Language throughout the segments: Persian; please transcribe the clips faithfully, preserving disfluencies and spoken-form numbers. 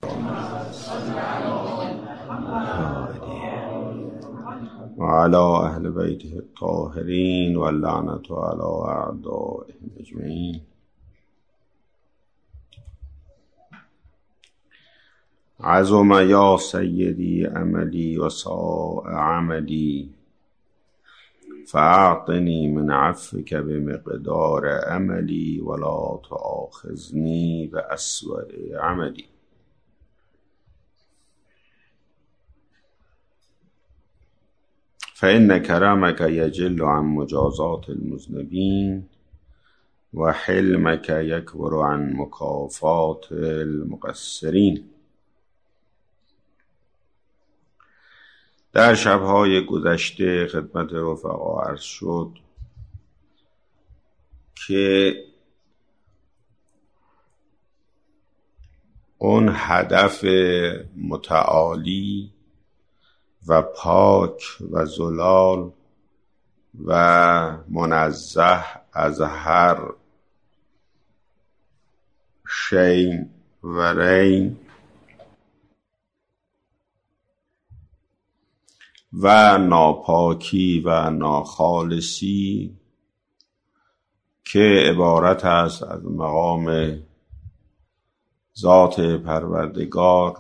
وعلى اهل بیته الطاهرین واللعنة علی اعدائهم اجمعین. عظم یا سیدی عملی و ساء عملی فاعطنی من عفوک بمقدار عملی ولا تؤاخذنی بأسوأ عملی. فإن کرمک یجل عن مجازات المذنبین و حلمک یکبر عن مکافات المقصرین. در شبهای گذشته خدمت رفقا عرض شد که اون هدف متعالی و پاک و زلال و منزه از هر شین و رین و ناپاکی و ناخالصی که عبارت است از مقام ذات پروردگار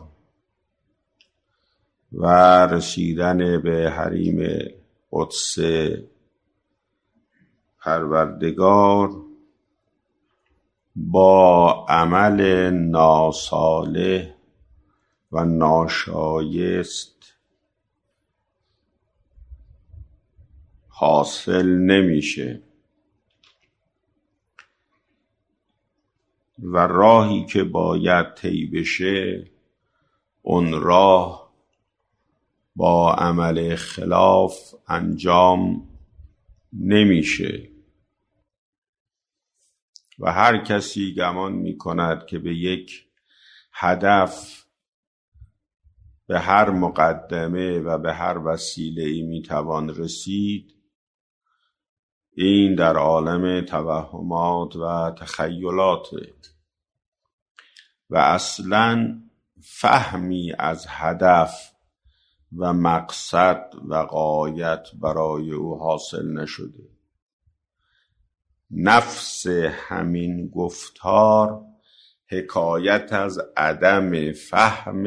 و رسیدن به حریم قدس پروردگار با عمل ناصالح و ناشایست حاصل نمیشه و راهی که باید طی بشه اون راه با عمل خلاف انجام نمیشه و هر کسی گمان میکند که به یک هدف به هر مقدمه و به هر وسیله‌ای میتوان رسید، این در عالم توهمات و تخیلات و اصلاً فهمی از هدف و مقصد و غایت برای او حاصل نشده. نفس همین گفتار حکایت از عدم فهم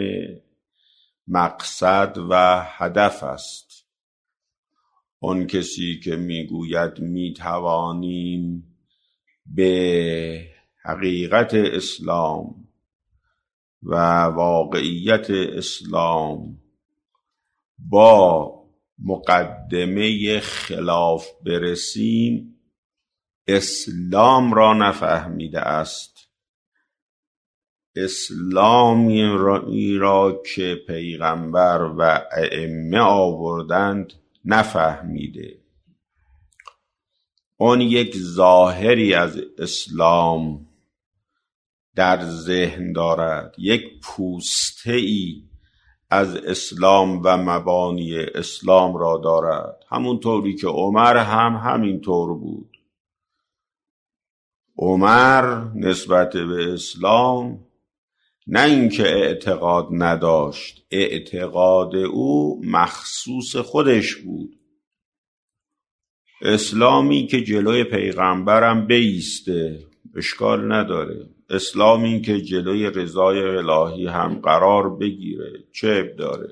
مقصد و هدف است. اون کسی که میگوید میتوانیم به حقیقت اسلام و واقعیت اسلام با مقدمه خلاف برسیم، اسلام را نفهمیده است. اسلامی را که پیغمبر و ائمه آوردند نفهمیده. اون یک ظاهری از اسلام در ذهن دارد، یک پوسته‌ای از اسلام و مبانی اسلام را دارد، همونطوری که عمر هم همین طور بود. عمر نسبت به اسلام نه اینکه اعتقاد نداشت، اعتقاد او مخصوص خودش بود. اسلامی که جلوی پیغمبرم بایسته اشکال نداره، اسلامی که جلوی رضای الهی هم قرار بگیره چه عیب داره،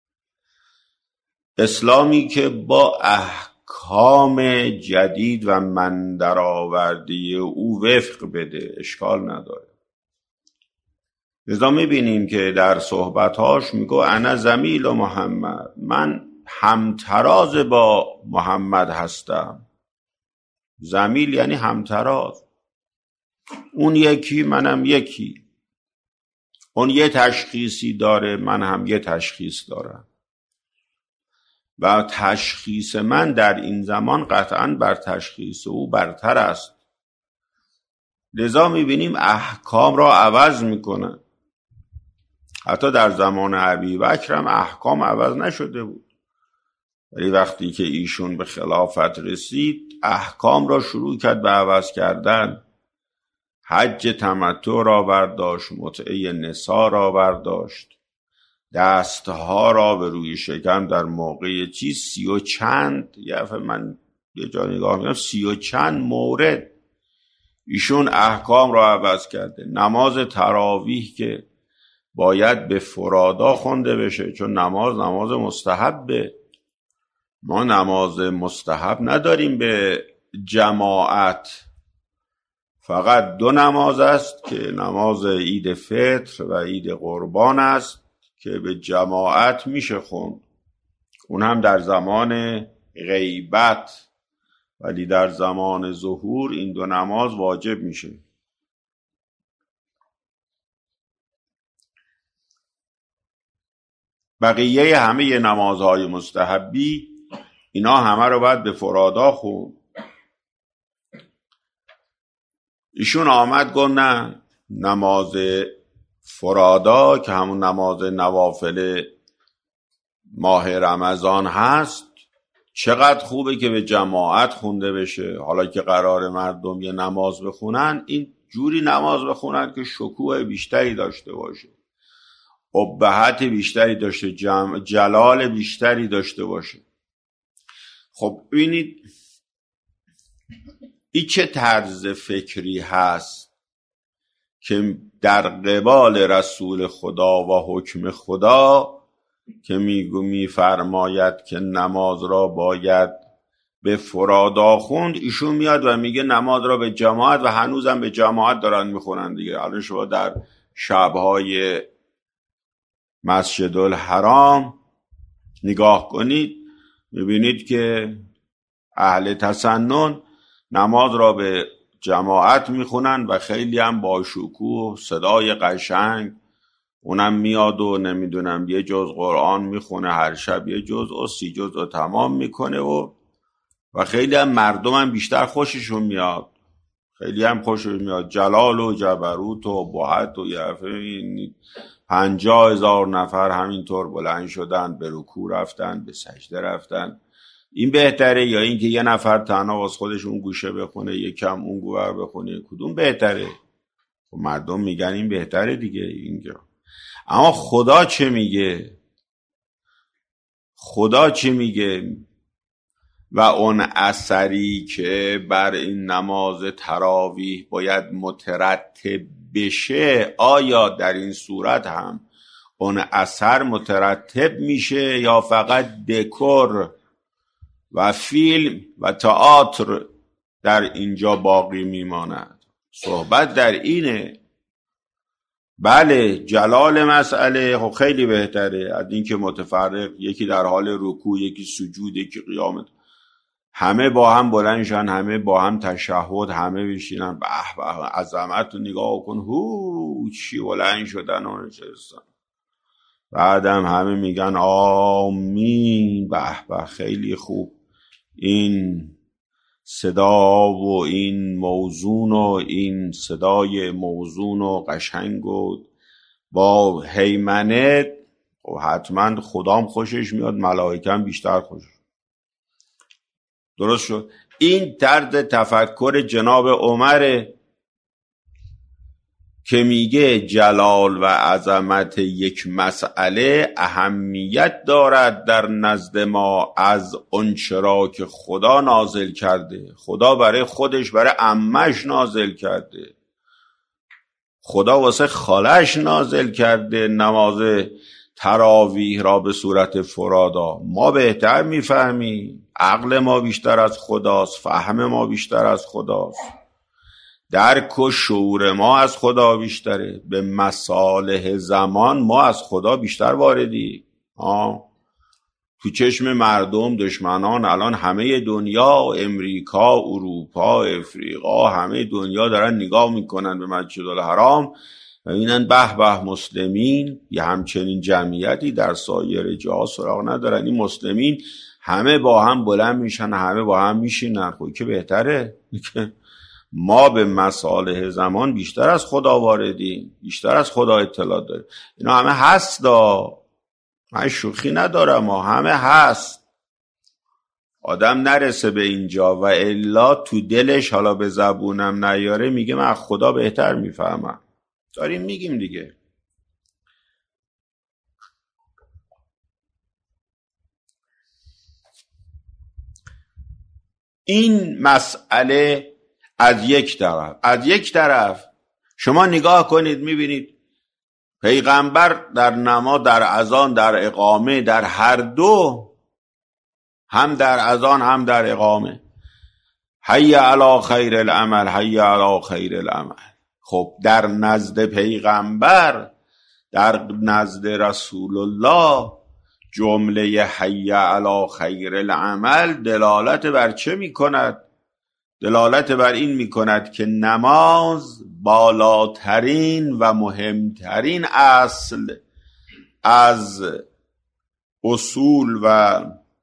اسلامی که با احکام جدید و من درآورده او وفق بده اشکال نداره. لذا میبینیم که در صحبتاش میگو انا زمیل محمد، من همتراز با محمد هستم. زمیل یعنی همتراز، اون یکی منم یکی، اون یه تشخیصی داره من هم یه تشخیص دارم و تشخیص من در این زمان قطعاً بر تشخیص او برتر است. لذا میبینیم احکام را عوض میکنن. حتی در زمان ابوبکر هم احکام عوض نشده بود، ولی وقتی که ایشون به خلافت رسید احکام را شروع کرد به عوض کردن. حج تمتع را برداشت، متعه نسا را برداشت، دستها را به روی شکم در موقع چیز سی و چند یه دفعه من یه جا نگاه میکنم سی و چند مورد ایشون احکام را عوض کرده. نماز تراویح که باید به فرادا خونده بشه، چون نماز نماز مستحبه، ما نماز مستحب نداریم به جماعت، فقط دو نماز است که نماز عید فطر و عید قربان است که به جماعت میشه خوند، اون هم در زمان غیبت، ولی در زمان ظهور این دو نماز واجب میشه. بقیه همه نمازهای مستحبی اینا همه رو باید به فرادا خوند. ایشون آمد گفت نه، نماز فرادا که همون نماز نوافل ماه رمضان هست چقدر خوبه که به جماعت خونده بشه. حالا که قرار مردم یه نماز بخونن، این جوری نماز بخونن که شکوه بیشتری داشته باشه، ابهت بیشتری داشته، جم... جلال بیشتری داشته باشه. خب ببینید این چه طرز فکری هست که در قبال رسول خدا و حکم خدا که میگو میفرماید که نماز را باید به فرادا خوند، ایشون میاد و میگه نماز را به جماعت، و هنوزم به جماعت دارن میخونن دیگه. الان شما در شبهای مسجد الحرام نگاه کنید، میبینید که اهل تسنن نماز را به جماعت میخونن و خیلی هم با شکوه، صدای قشنگ، اونم میاد و نمیدونم یه جز قرآن میخونه، هر شب یه جز و سی جز و تمام میکنه و و خیلی هم مردم هم بیشتر خوششون میاد، خیلی هم خوششون میاد. جلال و جبروت و بحت و یفه پنجاه هزار نفر همینطور بلند شدن، به رکوع رفتن، به سجده رفتن. این بهتره یا این که یه نفر تنها واسه خودش اون گوشه بخونه، یکم اون گوشه بخونه؟ کدوم بهتره؟ و مردم میگن این بهتره دیگه اینجا. اما خدا چه میگه؟ خدا چه میگه؟ و اون اثری که بر این نماز تراویح باید مترتب بشه، آیا در این صورت هم اون اثر مترتب میشه یا فقط دکور و فیلم و تئاتر در اینجا باقی میماند؟ صحبت در اینه. بله جلال مسئله خب خیلی بهتره از این که متفرق، یکی در حال رکوع، یکی سجود، یکی قیامت، همه با هم بلندشن، همه با هم تشهد، همه بشینن، به به عظمت رو نگاه کن، هو چی بلند شدن و نشستن، بعدم همه میگن آمین، به به خیلی خوب. این صدا و این موزون و این صدای موزون و قشنگ و با هیمنه، و حتما خدام خوشش میاد، ملائکه هم بیشتر خوشش. درست شد؟ این طرز تفکر جناب عمره که میگه جلال و عظمت یک مسئله اهمیت دارد در نزد ما از آنچه را که خدا نازل کرده. خدا برای خودش، برای عمش نازل کرده، خدا واسه خالش نازل کرده نماز تراویح را به صورت فرادا. ما بهتر میفهمیم، عقل ما بیشتر از خداست، فهم ما بیشتر از خداست، درک و شعور ما از خدا بیشتره، به مصالح زمان ما از خدا بیشتر واردی. آه. تو چشم مردم دشمنان الان همه دنیا، امریکا، اروپا، افریقا، همه دنیا دارن نگاه میکنن به مسجد الحرام و اینن به به مسلمین، یه همچنین جمعیتی در سایر جاها سراغ ندارن. این مسلمین همه با هم بلند میشن، همه با هم میشینن. خب که بهتره ما به مصالح زمان بیشتر از خدا واردیم، بیشتر از خدا اطلاع داریم. اینا همه هست دا، من شوخی ندارم، ما همه هست. آدم نرسه به اینجا و الا تو دلش حالا به زبونم نیاره میگه من از خدا بهتر میفهمم. داریم میگیم دیگه. این مسئله از یک طرف. از یک طرف شما نگاه کنید میبینید پیغمبر در نماز، در اذان، در اقامه، در هر دو، هم در اذان هم در اقامه، حی علی خیر العمل، حی علی خیر العمل. خب در نزد پیغمبر، در نزد رسول الله، جمله حی علی خیر العمل دلالت بر چه می کند؟ دلالت بر این می کند که نماز بالاترین و مهمترین اصل از اصول و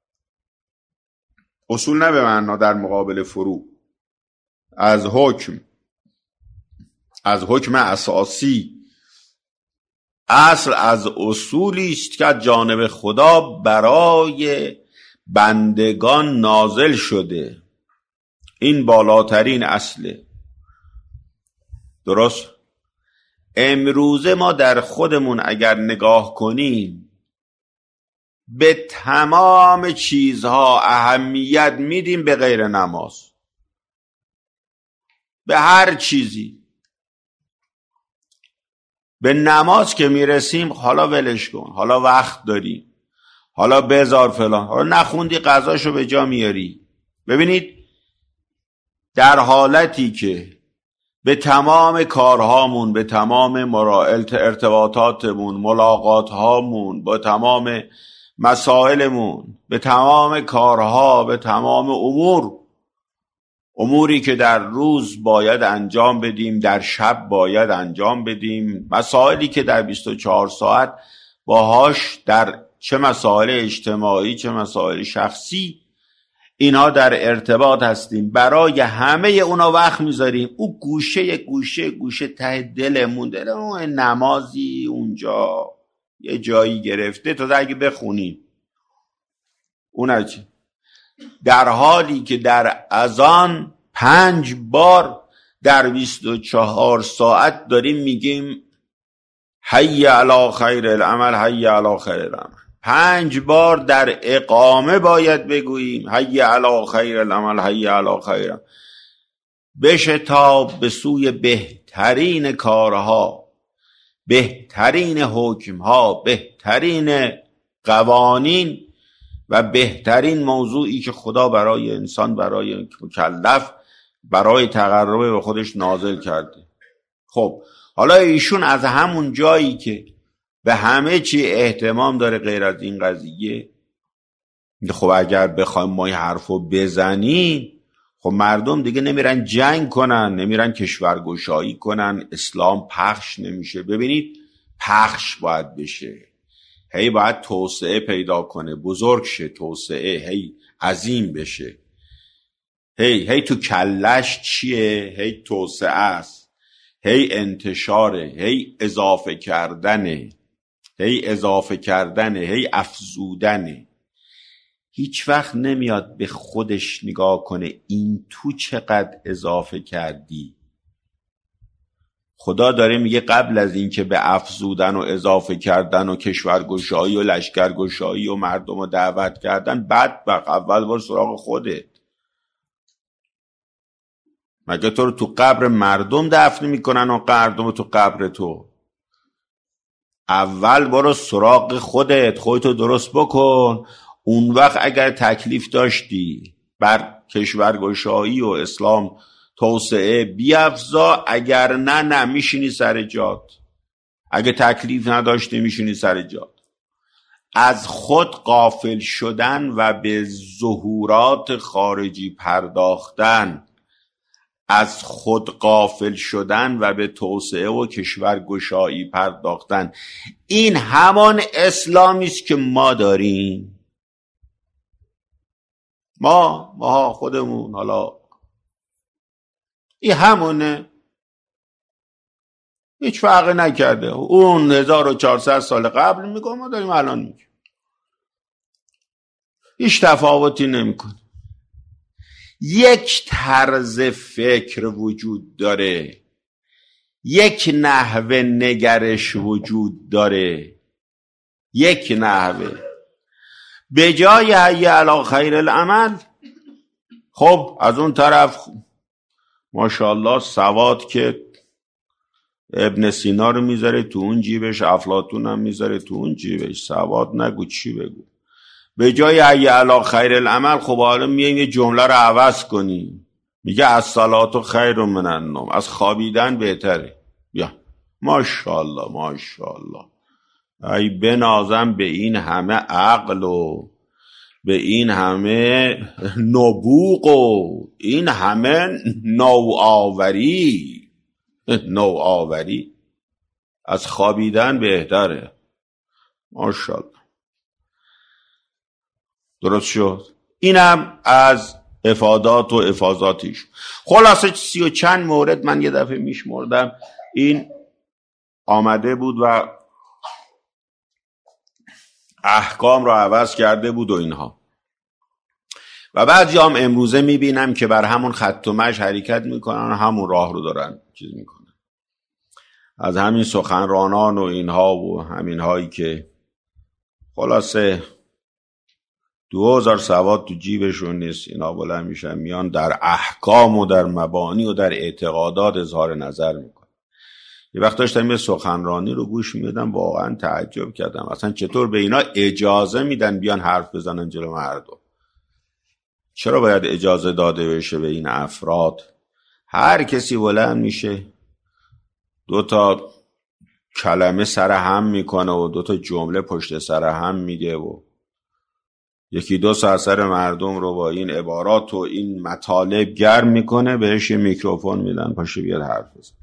اصول نه به معنا در مقابل فروع، از حکم، از حکم اساسی، اصل از اصولی است که از جانب خدا برای بندگان نازل شده. این بالاترین اصله. درست؟ امروزه ما در خودمون اگر نگاه کنیم به تمام چیزها اهمیت میدیم به غیر نماز. به هر چیزی. به نماز که میرسیم حالا ولش کن، حالا وقت داریم، حالا بذار فلان، حالا نخوندی قضاشو به جا میاری. ببینید در حالتی که به تمام کارهامون، به تمام ارتباطاتمون، ملاقاتهامون، با تمام مسائلمون، به تمام کارها، به تمام امور، اموری که در روز باید انجام بدیم، در شب باید انجام بدیم، مسائلی که در بیست و چهار ساعت باهاش در چه مسائل اجتماعی چه مسائل شخصی اینها در ارتباط هستیم، برای همه اونا وقت میذاریم. او گوشه گوشه گوشه ته دلمون، دلمون نمازی اونجا یه جایی گرفته تا اگه بخونیم اون چی؟ در حالی که در اذان پنج بار در بیست و چهار ساعت داریم میگیم حی علی خیر العمل، حی علی خیر العمل. پنج بار در اقامه باید بگوییم حی علی خیر العمل، حی علی خیر العمل. بشه تا به سوی بهترین کارها، بهترین حکمها، بهترین قوانین و بهترین موضوعی که خدا برای انسان، برای مکلف، برای تقرب به خودش نازل کرده. خب حالا ایشون از همون جایی که به همه چی اهتمام داره غیر از این قضیه، خب اگر بخوایم ما این حرفو بزنیم، خب مردم دیگه نمیرن جنگ کنن، نمیرن کشورگشایی کنن، اسلام پخش نمیشه. ببینید پخش باید بشه، هی باید توسعه پیدا کنه، بزرگ شه، توسعه هی عظیم بشه. هی هی تو کلش چیه؟ هی توسعه است، هی انتشاره، هی اضافه کردنه، هی اضافه کردنه، هی افزودنه. هیچ وقت نمیاد به خودش نگاه کنه این تو چقدر اضافه کردی. خدا داره میگه قبل از این که به افزودن و اضافه کردن و کشورگشایی و لشکرگشایی و مردم رو دعوت کردن، بعد بق اول بار سراغ خودت. مگه تو رو تو قبر مردم دفن میکنن و مردم تو قبر تو؟ اول برو سراغ خودت، خودتو درست بکن. اون وقت اگر تکلیف داشتی بر کشورگشایی و اسلام توسعه بیافزا، اگر نه نه میشینی سر جات. اگه تکلیف نداشتی میشینی سر جات. از خود غافل شدن و به ظهورات خارجی پرداختن، از خود غافل شدن و به توسعه و کشورگشایی پرداختن، این همان اسلامی است که ما داریم. ما ما خودمون حالا این همونه، هیچ فرقی نکرده. اون هزار و چهارصد سال قبل میگه، ما داریم الان میگه، هیچ تفاوتی نمیکنه. یک طرز فکر وجود داره، یک نحوه نگرش وجود داره، یک نحوه. به جای حی علی خیر العمل، خب از اون طرف ماشاءالله سواد که ابن سینا رو میذاره تو اون جیبش، افلاطون هم میذاره تو اون جیبش، سواد نگو چی بگو. به جای حی علی خیر العمل، خب حالا میگه یه جمله رو عوض کنی، میگه الصلاة خیر من النوم، از خوابیدن بهتره. یا ماشاءالله ماشاءالله، ای بنازم به این همه عقل و به این همه نبوغ و این همه نوآوری. نوآوری از خوابیدن بهتره. ماشاءالله، درست شد. اینم از افادات و افاضاتیش. خلاصه سی و چند مورد من یه دفعه میشمردم، این آمده بود و احکام رو عوض کرده بود و اینها. و بعضی هم امروزه میبینم که بر همون خط و مش حرکت میکنن، همون راه رو دارن چیز میکنن. از همین سخنرانان و اینها و همین هایی که خلاصه دو هزار سواد تو جیبشون نیست، اینا بلند میشن میان در احکام و در مبانی و در اعتقادات اظهار نظر میکنن. یه وقت داشتم یه سخنرانی رو گوش میدم، واقعا تعجب کردم اصلا چطور به اینا اجازه میدن بیان حرف بزنن جلو مردم. چرا باید اجازه داده بشه به این افراد؟ هر کسی بلند میشه دو تا کلمه سر هم میکنه و دو تا جمله پشت سر هم میگه و یکی دو ساعت سر مردم رو با این عبارات و این مطالب گرم میکنه، بهش یه میکروفون میدن پاشه بیاد حرف بزن.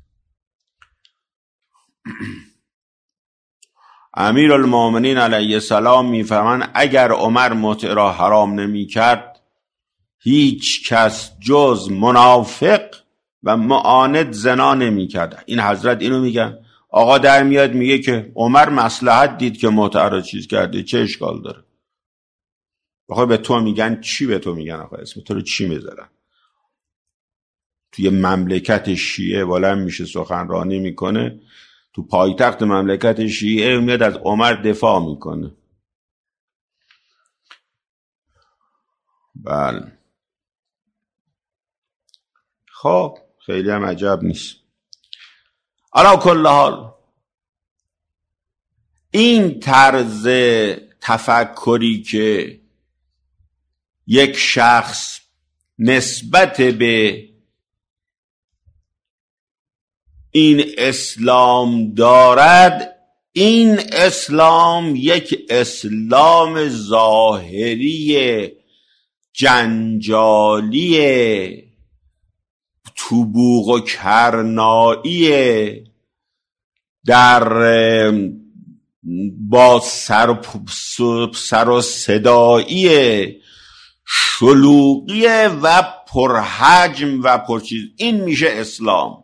امیر المومنین علیه السلام میفهمن اگر عمر متع را حرام نمی کرد، هیچ کس جز منافق و معاند زنا نمی کرد. این حضرت اینو میگن. آقا در میاد میگه که عمر مصلحت دید که متع را چیز کرده، چه اشکال داره؟ آقا به تو میگن چی؟ به تو میگن آقا اسم تو رو چی میذارن؟ توی مملکت شیعه بلند میشه سخنرانی میکنه، تو پایتخت مملکت شیعه میاد از عمر دفاع میکنه. بله خب خیلی هم عجب نیست. علا کل حال این طرز تفکری که یک شخص نسبت به این اسلام دارد، این اسلام یک اسلام ظاهری جنجالی توبوق و کرنایی در با سر, سر و صدایی شلوغی و پرحجم و پرچیز، این میشه اسلام.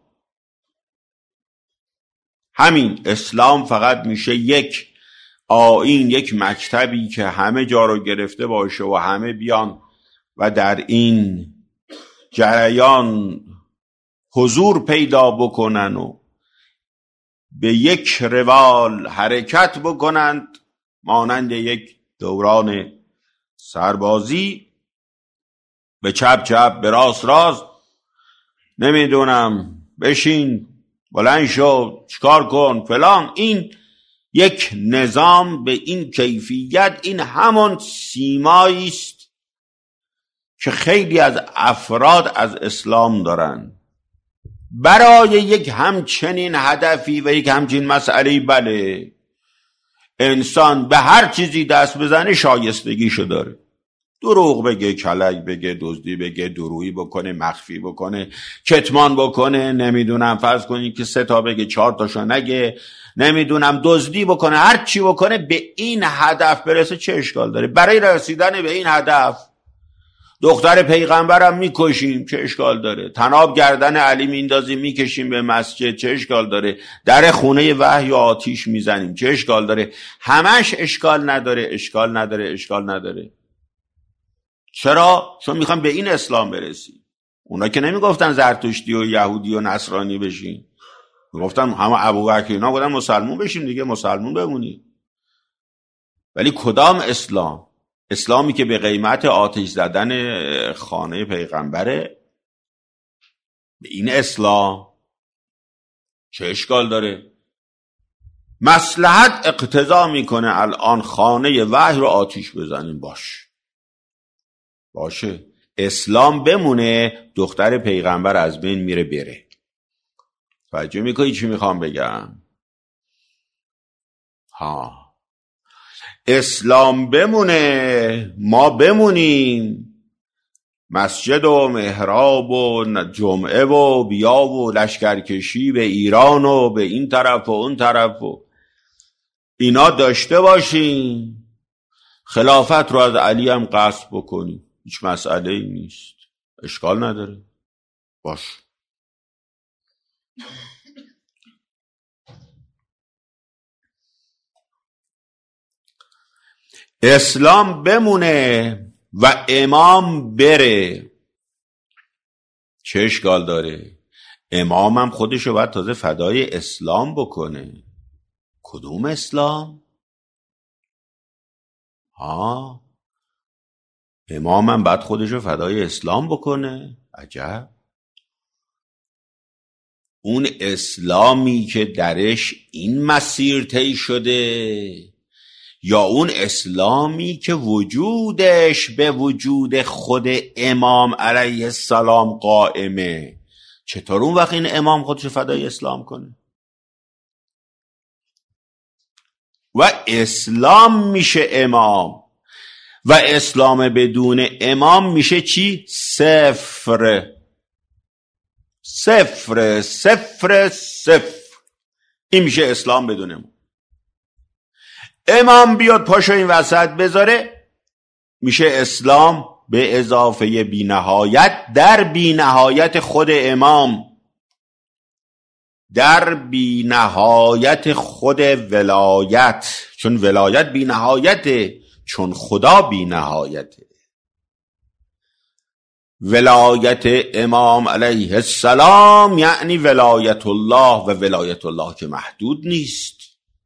همین اسلام فقط میشه یک آیین، یک مکتبی که همه جا رو گرفته باشه و همه بیان و در این جریان حضور پیدا بکنن و به یک روال حرکت بکنند، مانند یک دوران سربازی، به چپ چپ به راست راست، نمیدونم بشین بلند شو چیکار کن فلان. این یک نظام به این کیفیت، این همون سیمایی است که خیلی از افراد از اسلام دارن. برای یک همچنین هدفی و یک همچنین مسئله بله انسان به هر چیزی دست بزنه شایستگیشو داره. دروغ بگه، کلک بگه، دزدی بگه، درویی بکنه، مخفی بکنه، کتمان بکنه، نمیدونم فرض کنید که سه تا بگه چهار تاشو نگه، نمیدونم دزدی بکنه، هر چی بکنه به این هدف برسه، چه اشکال داره؟ برای رسیدن به این هدف دختر پیغمبرم میکشیم، چه اشکال داره؟ طناب گردن علی میندازیم میکشیم به مسجد، چه اشکال داره؟ در خونه وحی آتیش میزنیم، چه اشکال داره؟ همش اشکال نداره، اشکال نداره، اشکال نداره. چرا؟ چون میخوام به این اسلام برسی. اونا که نمیگفتن زرتشتی و یهودی و نصرانی بشین، میگفتن همه ابوبکر اینا گفتن مسلمون بشیم دیگه، مسلمون بمونیم. ولی کدام اسلام؟ اسلامی که به قیمت آتش زدن خانه پیغمبره؟ به این اسلام چه اشکال داره؟ مصلحت اقتضا میکنه الان خانه وحی رو آتیش بزنیم، باش باشه، اسلام بمونه، دختر پیغمبر از بین میره بره. توجه میکنی چی میخوام بگم؟ ها، اسلام بمونه، ما بمونیم، مسجد و محراب و جمعه و بیا و لشکرکشی به ایران و به این طرف و اون طرف و اینا داشته باشیم، خلافت رو از علی هم غصب بکنیم، هیچ مسئله ای نیست، اشکال نداره، باش. اسلام بمونه و امام بره، چه اشکال داره؟ امام هم خودشو باید تازه فدای اسلام بکنه. کدوم اسلام؟ ها، امام هم باید خودشو فدای اسلام بکنه؟ عجب. اون اسلامی که درش این مسیر طی شده، یا اون اسلامی که وجودش به وجود خود امام علیه السلام قائمه؟ چطور اون وقت این امام خودشو فدای اسلام کنه؟ و اسلام میشه امام، و اسلام بدون امام میشه چی؟ صفر صفر صفر صفر. این میشه اسلام بدون امام. امام بیاد پاشو این وسط بذاره، میشه اسلام به اضافه بی نهایت در بی نهایت خود امام، در بی نهایت خود ولایت، چون ولایت بی نهایته، چون خدا بی نهایته. ولایت امام علیه السلام یعنی ولایت الله، و ولایت الله که محدود نیست.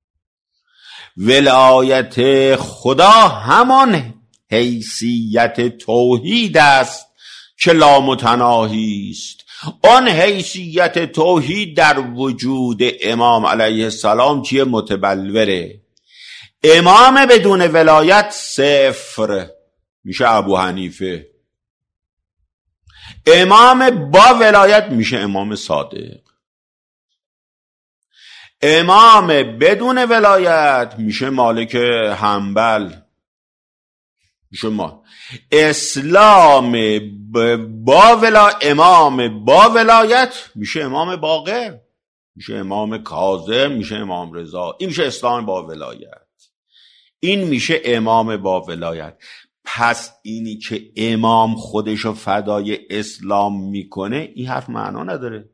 ولایت خدا همان حیثیت توحید است که لامتناهی است. آن حیثیت توحید در وجود امام علیه السلام چیه؟ متبلوره. امام بدون ولایت صفر، میشه ابو حنیفه. امام با ولایت میشه امام صادق. امام بدون ولایت میشه مالک حنبل، میشه ما. اسلام با ولا امام با ولایت میشه امام باقر، میشه امام کاظم، میشه امام رضا. این میشه اسلام با ولایت، این میشه امام با ولایت. پس اینی که امام خودشو فدای اسلام میکنه، این حرف معنا نداره.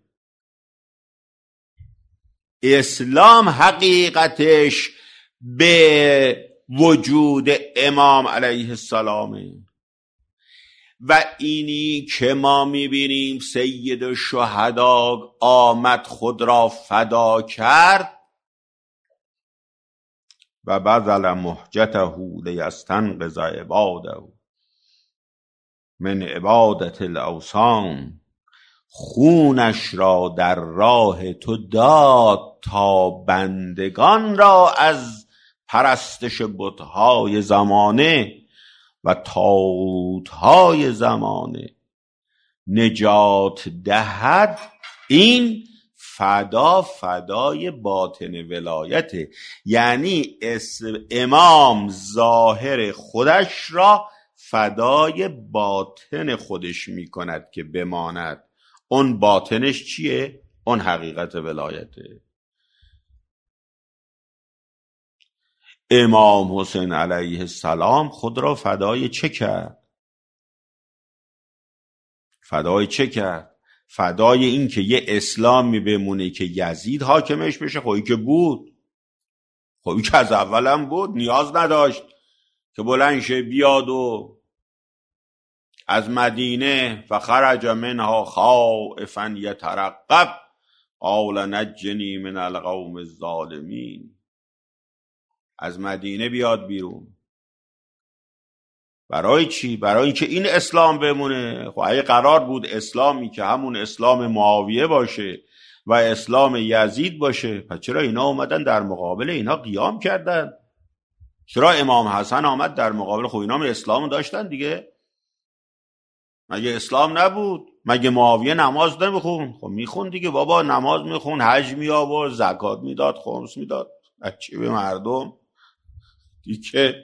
اسلام حقیقتش به وجود امام علیه السلامه. و اینی که ما میبینیم سید الشهدا آمد خود را فدا کرد، و بذل مهجته لیستنقذ عباده من عبادت الاوثان، خونش را در راه تو داد تا بندگان را از پرستش بت‌های زمانه و طاغوت‌های زمانه نجات دهد. این فدا فدای باطن ولایته، یعنی امام ظاهر خودش را فدای باطن خودش میکند که بماند. اون باطنش چیه؟ اون حقیقت ولایته. امام حسین علیه السلام خود را فدای چه کرد؟ فدای چه کرد؟ فدای این که یه اسلامی بمونه که یزید حاکمش بشه. خب که بود، خب که از اولم بود، نیاز نداشت که بلند شه بیاد و از مدینه فخرج منها خائفا یترقب قال نجنی من القوم الظالمین. از مدینه بیاد بیرون. برای چی؟ برای اینکه این اسلام بمونه. خب اگه قرار بود اسلامی که همون اسلام معاویه باشه و اسلام یزید باشه، پس چرا اینا اومدن در مقابل اینا قیام کردن؟ چرا امام حسن آمد در مقابل؟ خب اینا هم اسلام داشتن دیگه. مگه اسلام نبود؟ مگه معاویه نماز نمیخون؟ خب میخون دیگه بابا، نماز میخون، حج میآورد، زکات میداد، خمس میداد، بچه به مردم دیگه.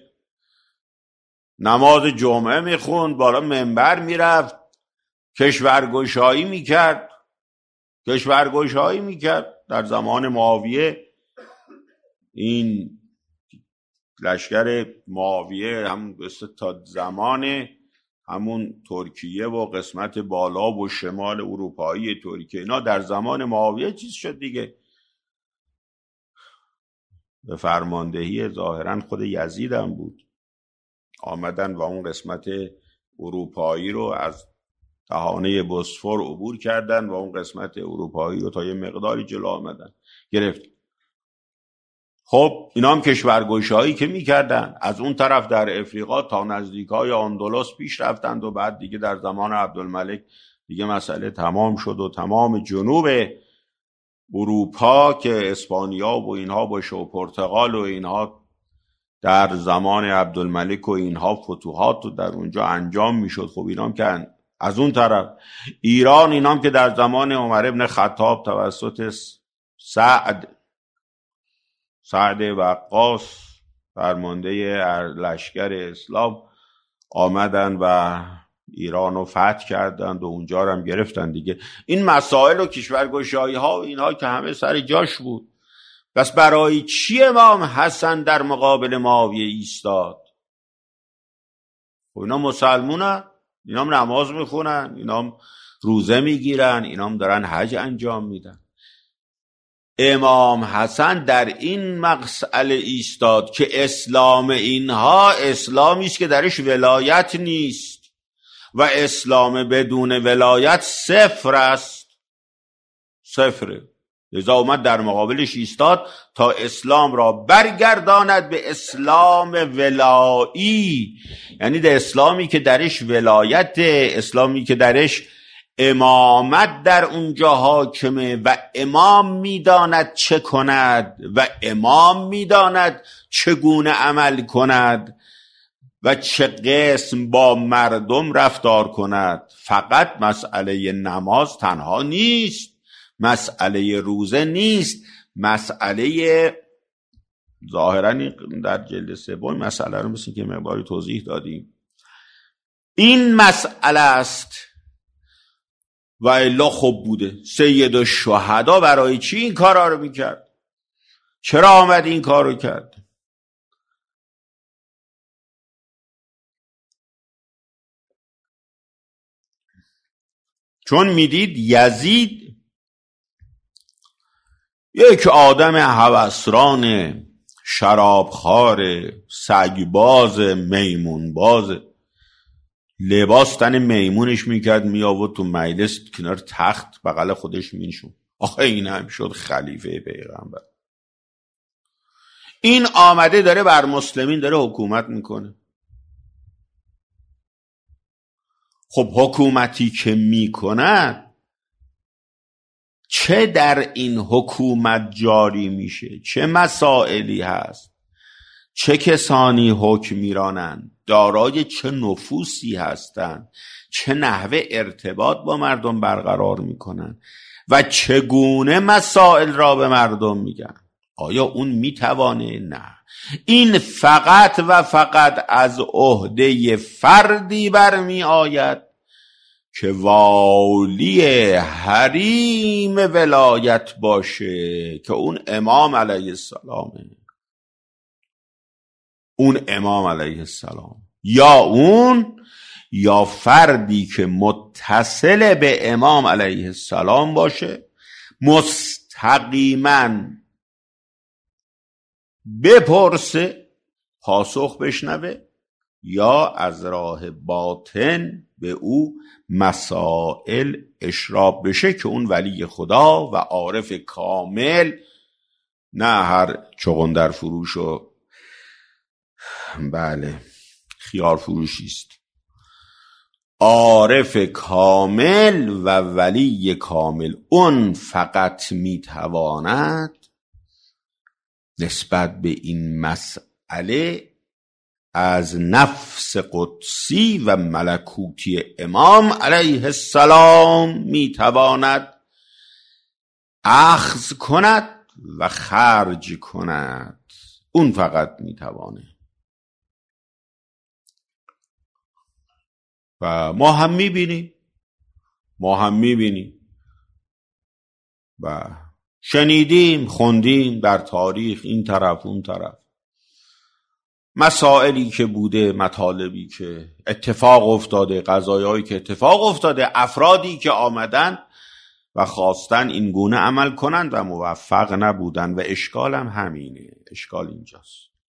نماز جمعه میخوند، بالا منبر میرفت، کشورگشایی میکرد کشورگشایی میکرد در زمان معاویه. این لشکر معاویه هم تا زمان همون ترکیه و قسمت بالا و شمال اروپایی ترکیه، اینا در زمان معاویه چیز شد دیگه، به فرماندهی ظاهرا خود یزید هم بود. آمدن و اون قسمت اروپایی رو از دهانه بوسفور عبور کردن و اون قسمت اروپایی رو تا یه مقداری جلو آمدن گرفت. خب اینا هم کشورگشایی که میکردن، از اون طرف در افریقا تا نزدیکای اندلس پیش رفتند و بعد دیگه در زمان عبدالملک دیگه مسئله تمام شد و تمام جنوب اروپا که اسپانیا و اینها باشه و پرتغال و اینها در زمان عبدالملک و اینها فتوحات در اونجا انجام میشد. خب اینام که از اون طرف ایران، اینام که در زمان عمر ابن خطاب توسط سعد سعد وقاص فرمانده لشکر اسلام آمدن و ایران رو فتح کردند و اونجا رو هم گرفتن دیگه. این مسائل و کشورگشایی ها و اینها که همه سر جاش بود. بس برای چی امام حسن در مقابل معاویه ایستاد؟ خب اینا مسلمونن، اینا هم نماز میخونن، اینا هم روزه میگیرن، اینا هم دارن حج انجام میدن. امام حسن در این مسئله ایستاد که اسلام اینها اسلامی است که درش ولایت نیست و اسلام بدون ولایت صفر است، صفره. لذا اومد در مقابلش ایستاد تا اسلام را برگرداند به اسلام ولایی، یعنی در اسلامی که درش ولایت، اسلامی که درش امامت در اونجا حاکمه و امام میداند چه کند و امام میداند چگونه عمل کند و چه قسم با مردم رفتار کند. فقط مسئله نماز تنها نیست، مسئله روزه نیست، مسئله ظاهرا در جلد سوم مسئله رو مثل که مقداری توضیح دادیم. این مسئله است و الا خوب بوده. سید الشهدا برای چی این کارا رو میکرد؟ چرا آمد این کار رو کرد؟ چون میدید یزید یک آدم هوسران، شرابخوار، سگباز، میمونباز، لباس تن میمونش میکرد میآورد تو مجلس کنار تخت بغل خودش مینشون. آخه این هم شد خلیفه پیغمبر. این آمده داره بر مسلمین داره حکومت میکنه. خب حکومتی که میکند چه در این حکومت جاری میشه؟ چه مسائلی هست؟ چه کسانی حکم میرانند؟ دارای چه نفوسی هستند؟ چه نحوه ارتباط با مردم برقرار میکنن و چگونه مسائل را به مردم میگن؟ آیا اون میتوانه؟ نه. این فقط و فقط از عهده فردی برمی آید که والی حریم ولایت باشه که اون امام علیه السلامه. اون امام علیه السلام یا اون یا فردی که متصل به امام علیه السلام باشه، مستقیما بپرسه، پاسخ بشنوه یا از راه باطن به او مسائل اشراب بشه که اون ولی خدا و عارف کامل، نه هر چغندر فروش و بله خیار فروشی است. عارف کامل و ولی کامل، اون فقط میتواند نسبت به این مسئله از نفس قدسی و ملکوتی امام علیه السلام میتواند اخذ کند و خرج کند. اون فقط میتوانه. و ما هم میبینیم ما هم میبینیم و شنیدیم خوندیم در تاریخ این طرف اون طرف، مسائلی که بوده، مطالبی که اتفاق افتاده، قضایایی که اتفاق افتاده، افرادی که آمدن و خواستن این گونه عمل کنند و موفق نبودن. و اشکال هم همینه، اشکال اینجاست.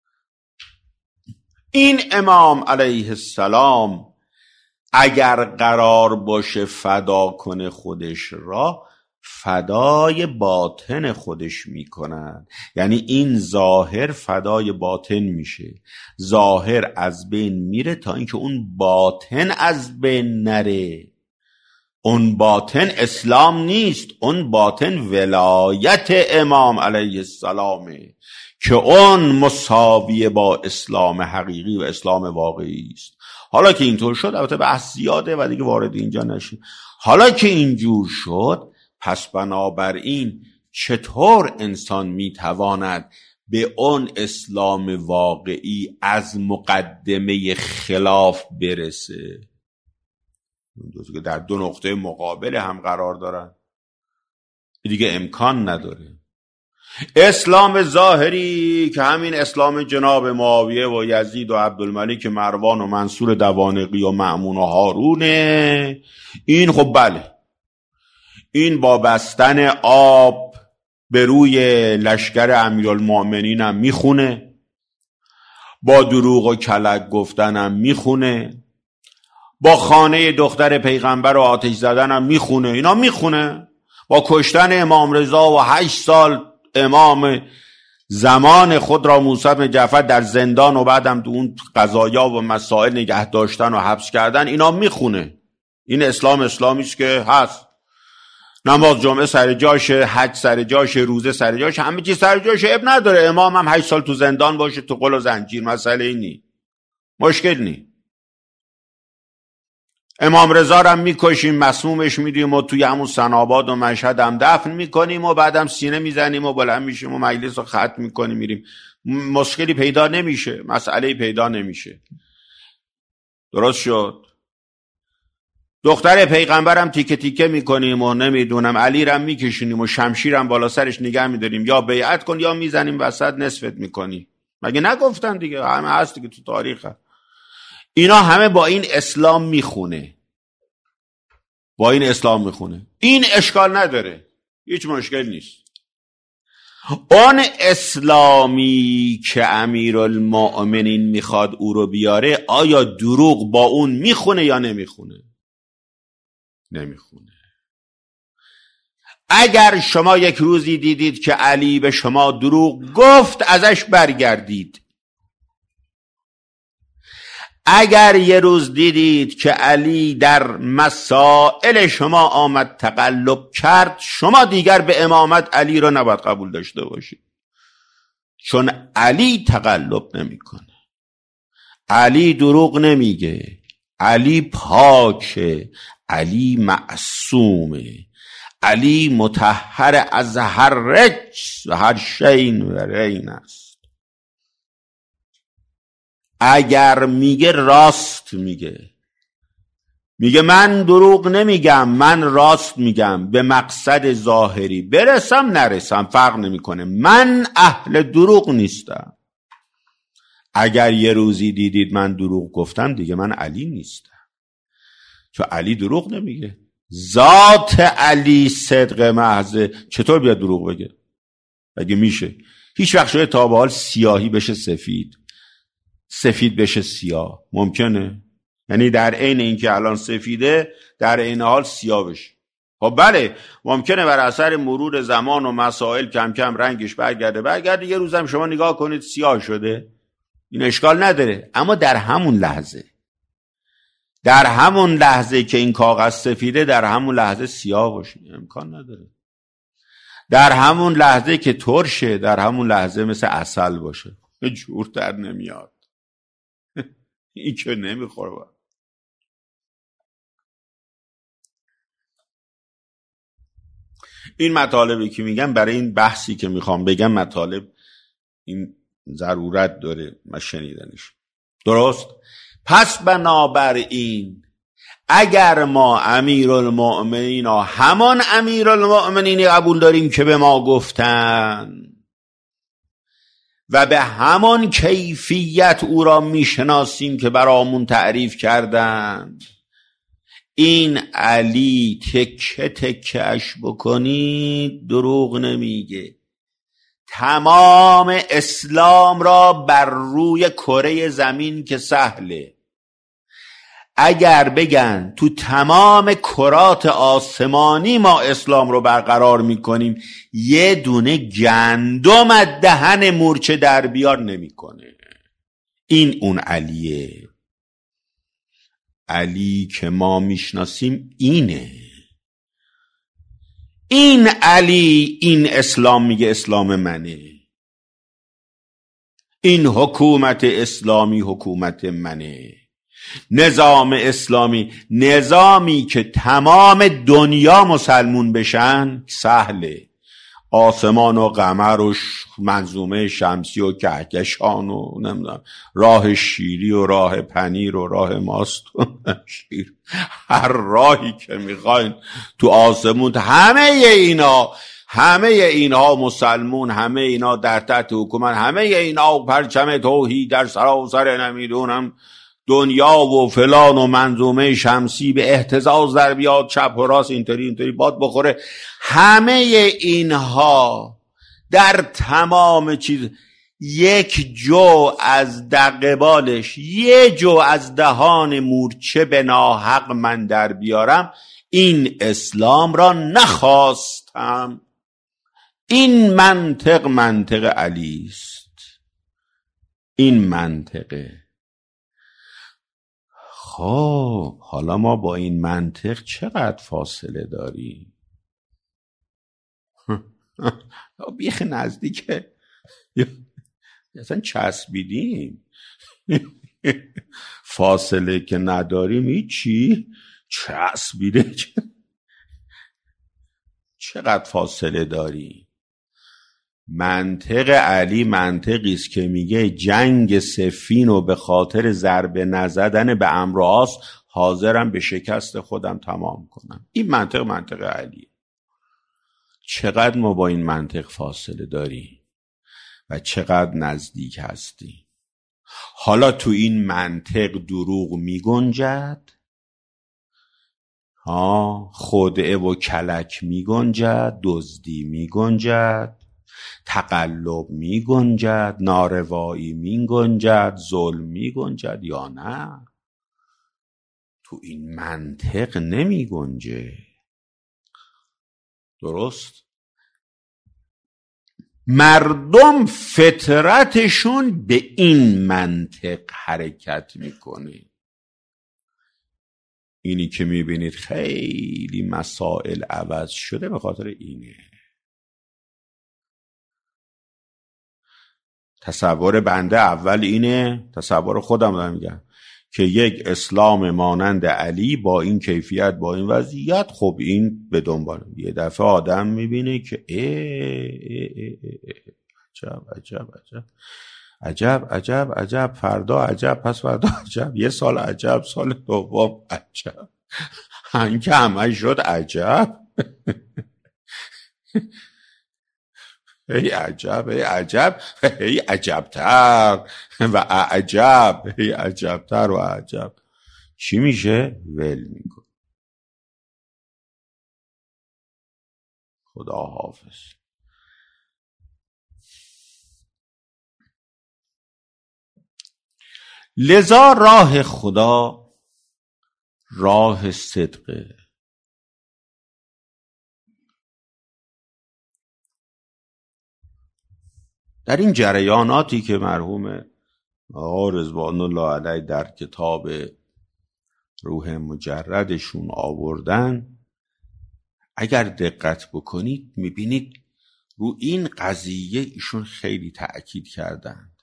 این امام علیه السلام اگر قرار باشه فدا کنه خودش را، فدای باطن خودش میکنن. یعنی این ظاهر فدای باطن میشه، ظاهر از بین میره تا اینکه اون باطن از بین نره. اون باطن اسلام نیست، اون باطن ولایت امام علیه السلامه که اون مساویه با اسلام حقیقی و اسلام واقعی است. حالا که اینطور شد، البته بحث زیاده و دیگه وارد اینجا نشیم. حالا که اینجور شد، پس بنابراین چطور انسان میتواند به اون اسلام واقعی از مقدمه خلاف برسه؟ که در دو نقطه مقابل هم قرار دارن، دیگه امکان نداره. اسلام ظاهری که همین اسلام جناب معاویه و یزید و عبدالملک مروان و منصور دوانقی و مأمون و هارونه، این خب بله، این با بستن آب به روی لشکر امیرالمؤمنین هم میخونه، با دروغ و کلک گفتن هم میخونه، با خانه دختر پیغمبر و آتش زدن هم میخونه. اینا میخونه. با کشتن امام رضا و هشت سال امام زمان خود را موسی بن جعفر در زندان و بعدم تو اون قضایا و مسائل نگه داشتن و حبس کردن، اینا میخونه. این اسلام اسلامی است که هست. نماز جمعه سر جاشه، حج سر جاشه، روزه سر جاشه، همه چیز سر جاشه. اب نداره امام هم هشت سال تو زندان باشه، تو قل و زنجیر، مسئله ای نی، مشکل نی. امام رضا رو هم میکشیم، مسمومش میدیم و توی همون سناباد و مشهد هم دفن میکنیم و بعدم سینه میزنیم و بلند میشیم و مجلس رو ختم میکنیم میریم. مشکلی پیدا نمیشه، مسئله پیدا نمیشه. درست شد؟ دختر پیغمبرم تیکه تیکه میکنیم و نمیدونم علی رم میکشونیم و شمشیرم بالا سرش نگه میداریم، یا بیعت کن یا میزنیم وسط نصفت میکنی. مگه نگفتن دیگه؟ همه هست دیگه، تو تاریخ هست. اینا همه با این اسلام میخونه، با این اسلام میخونه. این اشکال نداره، هیچ مشکل نیست. اون اسلامی که امیرالمؤمنین میخواد او رو بیاره، آیا دروغ با اون میخونه یا نمیخونه؟ نمیخونه. اگر شما یک روزی دیدید که علی به شما دروغ گفت، ازش برگردید. اگر یه روز دیدید که علی در مسائل شما آمد تقلب کرد، شما دیگر به امامت علی را نباید قبول داشته باشید، چون علی تقلب نمیکنه، علی دروغ نمیگه، علی پاکه، علی معصومه، علی مطهر از هر رجس و هر شین و رین است. اگر میگه راست میگه، میگه من دروغ نمیگم، من راست میگم، به مقصد ظاهری برسم نرسم فرق نمیکنه، من اهل دروغ نیستم. اگر یه روزی دیدید من دروغ گفتم، دیگه من علی نیستم، چون علی دروغ نمیگه. ذات علی صدق محض، چطور بیاد دروغ بگه؟ اگه میشه هیچ وقت شده تا به حال سیاهی بشه سفید؟ سفید بشه سیاه؟ ممکنه؟ یعنی در عین اینکه الان سفیده در عین حال سیاه بشه. خب بله ممکنه بر اثر مرور زمان و مسائل کم کم رنگش برگرده برگرده یه روزم شما نگاه کنید سیاه شده، این اشکال نداره. اما در همون لحظه در همون لحظه که این کاغذ سفیده در همون لحظه سیاه باشه امکان نداره. در همون لحظه که ترشه در همون لحظه مثل عسل باشه، جور در نمیاد. این که نمیخوره. این مطالبی که میگم برای این بحثی که میخوام بگم مطالب این ضرورت داره ما شنیدنش. درست؟ پس بنابراین اگر ما امیرالمؤمنین و همان امیرالمؤمنینی قبول داریم که به ما گفتن و به همان کیفیت او را میشناسیم که برامون تعریف کردن، این علی تکه تکه اش بکنید دروغ نمیگه. تمام اسلام را بر روی کره زمین که سهله، اگر بگن تو تمام کرات آسمانی ما اسلام رو برقرار میکنیم، یه دونه گندم از دهن مورچه در بیار نمیکنه. این اون علیه. علی که ما میشناسیم اینه. این علی این اسلام میگه اسلام منه، این حکومت اسلامی حکومت منه، نظام اسلامی نظامی که تمام دنیا مسلمون بشن سهله. آسمان و قمر و منظومه شمسی و کهکشان و نمیدونم راه شیری و راه پنیر و راه ماست و شیر، هر راهی که میخواین تو آسمون، همه اینا همه اینا مسلمون، همه اینا در تحت حکومت، همه اینا پرچم توحید در سراسر نمیدونم دنیا و فلان و منظومه شمسی به اهتزاز در بیاد، چپ و راست اینطوری اینطوری باد بخوره. همه اینها در تمام چیز یک جو از دقبالش، یک جو از دهان مورچه به ناحق من در بیارم، این اسلام را نخواستم. این منطق منطق علی است. این منطقه. خب حالا ما با این منطق چقدر فاصله داریم؟ بیخ نزدیکه، اصلا چسبیدیم. فاصله که نداریم هیچی، چسبیده. چقدر فاصله داریم؟ منطق علی منطقی است که میگه جنگ صفین و به خاطر ضربه نزدن به عمرو و عاص حاضرم به شکست خودم تمام کنم. این منطق منطق علی. چقدر ما با این منطق فاصله داریم و چقدر نزدیک هستیم؟ حالا تو این منطق دروغ میگنجد، ها خدعه و کلک میگنجد، دزدی میگنجد، تقلب می گنجد، ناروایی می گنجد، ظلم می گنجد یا نه؟ تو این منطق نمی گنجه. درست؟ مردم فطرتشون به این منطق حرکت میکنه. اینی که میبینید خیلی مسائل عوض شده به خاطر اینه. تصور بنده اول اینه، تصور خودم دارم میگم، که یک اسلام مانند علی با این کیفیت با این وضعیت، خب این به دنبال یه دفعه آدم میبینه که ای ای ای ای عجب عجب عجب عجب عجب عجب فردا عجب پس فردا عجب یه سال عجب سال دوم عجب این که همه شد عجب. ای عجب ای عجب ای عجبتر و عجب ای عجبتر و عجب. چی میشه؟ ول میکن. خدا حافظ. لذا راه خدا راه صدقه. در این جریاناتی که مرحوم آقا رضوان الله علیه در کتاب روح مجردشون آوردن، اگر دقت بکنید میبینید رو این قضیه ایشون خیلی تأکید کردند،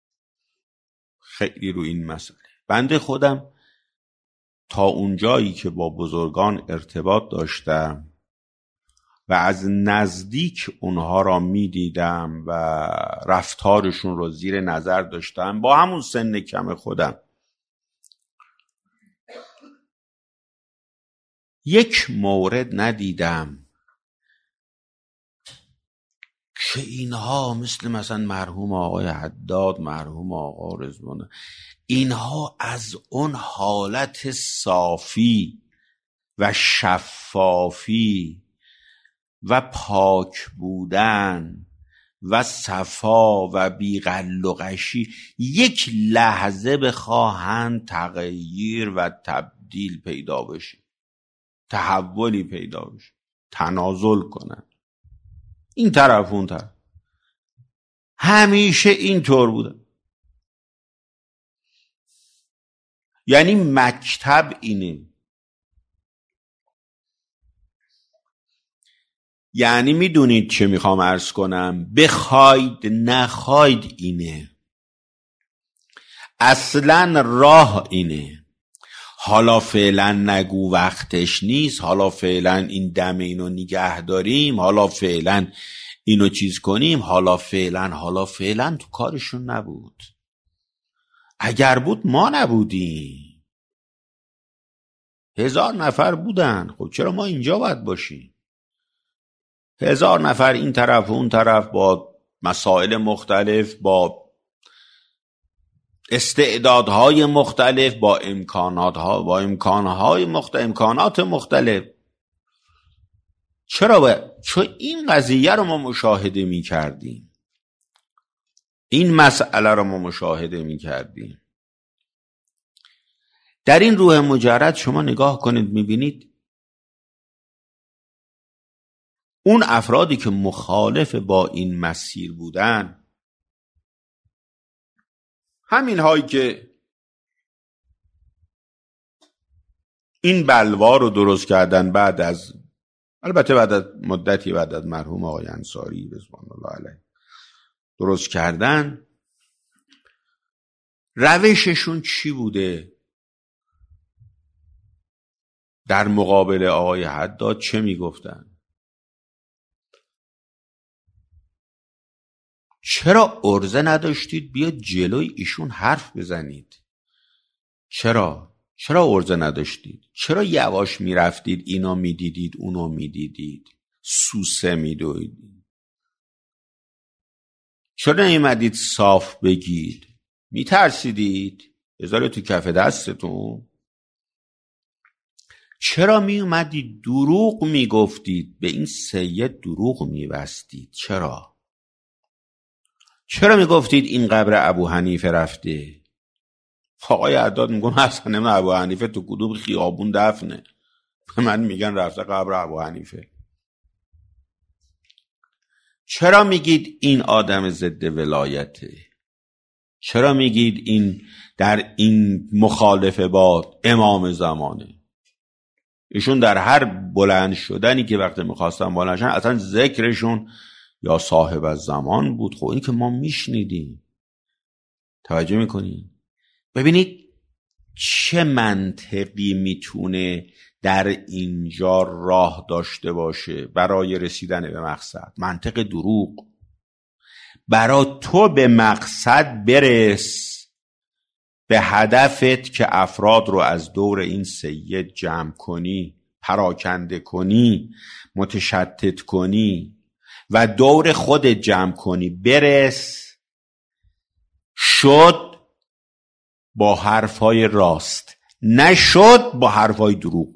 خیلی رو این مسئله. بنده خودم تا اونجایی که با بزرگان ارتباط داشتم و از نزدیک اونها را میدیدم و رفتارشون رو زیر نظر داشتم، با همون سن کم خودم، یک مورد ندیدم که اینها مثل مثلا مرحوم آقای حداد، مرحوم آقا رضوان، اینها از اون حالت صافی و شفافی و پاک بودن و صفا و بیغل و غشی یک لحظه بخواهند تغییر و تبدیل پیدا بشه، تحولی پیدا بشه، تنازل کنن این طرف اون طرف، همیشه اینطور بوده. یعنی مکتب اینه. یعنی میدونید چه میخوام عرض کنم؟ بخواید نخواید اینه، اصلا راه اینه. حالا فعلا نگو وقتش نیست، حالا فعلا این دم اینو نگه داریم، حالا فعلا اینو چیز کنیم، حالا فعلا حالا فعلا تو کارشون نبود. اگر بود ما نبودیم، هزار نفر بودن، خب چرا ما اینجا باید باشیم؟ هزار نفر این طرف و اون طرف با مسائل مختلف، با استعدادهای مختلف، با امکاناتها با امکانهای مختلف، امکانات مختلف. چرا باید؟ چون این قضیه رو ما مشاهده می کردیم، این مسئله رو ما مشاهده می کردیم. در این روح مجرد شما نگاه کنید، می بینید اون افرادی که مخالف با این مسیر بودن، همین هایی که این بلوا رو درست کردن بعد از، البته بعد از مدتی بعد از مرحوم آقای انصاری رضوان الله علیه درست کردن، روششون چی بوده؟ در مقابل آقای حداد چه میگفتن؟ چرا عرضه نداشتید بیاد جلوی ایشون حرف بزنید؟ چرا؟ چرا عرضه نداشتید؟ چرا یواش میرفتید، اینو میدیدید اونو میدیدید، سوسه میدویدید؟ چرا نیومدید صاف بگید؟ میترسیدید؟ بذاره تو کف دستتون؟ چرا میومدید دروغ میگفتید، به این سید دروغ میبستید؟ چرا؟ چرا میگفتید این قبر ابو حنیفه رفته؟ آقای عداد میگن اصلا نمیدونم ابو حنیفه تو کدوم خیابون دفنه، من میگن رفته قبر ابو حنیفه. چرا میگید این آدم ضد ولایته؟ چرا میگید این در این مخالفه با امام زمانه؟ ایشون در هر بلند شدنی که وقتی میخواستن بلند شدن، اصلا ذکرشون یا صاحب از زمان بود. خب این که ما میشنیدیم. توجه میکنید؟ ببینید چه منطقی میتونه در اینجا راه داشته باشه برای رسیدن به مقصد. منطق دروغ. برای تو به مقصد برس، به هدفت که افراد رو از دور این سید جمع کنی، پراکنده کنی، متشتت کنی و دور خودت جمع کنی، برس. شد با حرفای راست، نشد با حرفای دروغ.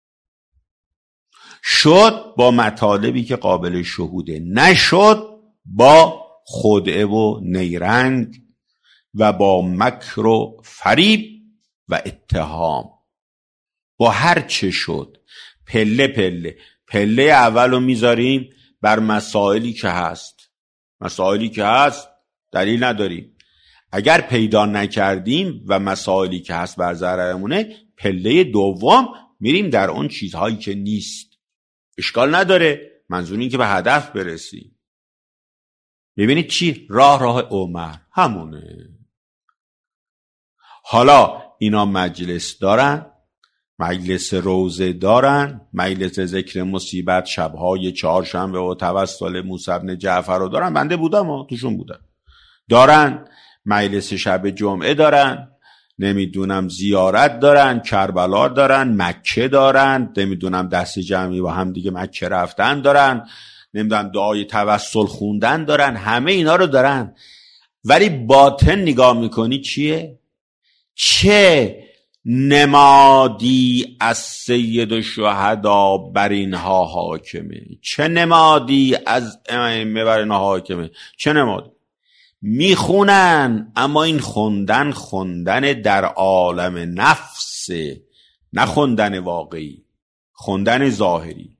شد با مطالبی که قابل شهوده، نشد با خدعه و نیرنگ و با مکر و فریب و اتهام. با هر چه شد پله پله پله اولو میذاریم بر مسائلی که هست. مسائلی که هست دلیل نداریم. اگر پیدا نکردیم و مسائلی که هست بر ضررمونه، پله دوم میریم در اون چیزهایی که نیست. اشکال نداره، منظور این که به هدف برسیم. ببینید چی؟ راه راه عمر همونه. حالا اینا مجلس دارن، مجلس روزه دارن، مجلس ذکر مصیبت شبهای چهارشنبه و توسل موسی بن جعفر رو دارن. بنده بودم و توشون بودم. دارن مجلس شب جمعه دارن، نمیدونم زیارت دارن، کربلا دارن، مکه دارن، نمیدونم دست جمعی و هم دیگه مکه رفتن دارن، نمیدونم دعای توسل خوندن دارن. همه اینا رو دارن، ولی باطن نگاه میکنی چیه؟ چه نمادی از سید الشهدا بر اینها حاکمه؟ چه نمادی از ائمه بر اینها حاکمه؟ چه نمادی؟ میخونن، اما این خوندن خوندن در عالم نفسه، نه خوندن واقعی، خوندن ظاهری.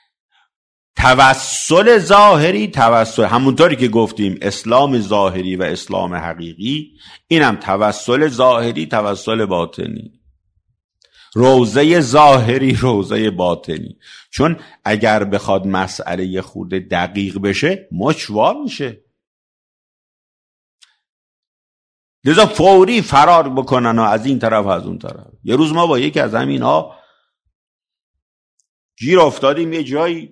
توسل ظاهری، توسل همونطوری که گفتیم اسلام ظاهری و اسلام حقیقی، اینم توسل ظاهری، توسل باطنی. روزه ظاهری، روزه باطنی. چون اگر بخواد مسئله یه خورده دقیق بشه مچوار میشه، لذا فوری فرار بکنن و از این طرف از اون طرف. یه روز ما با یکی از همین ها گیر افتادیم یه جایی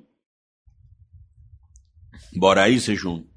با رئیسشون.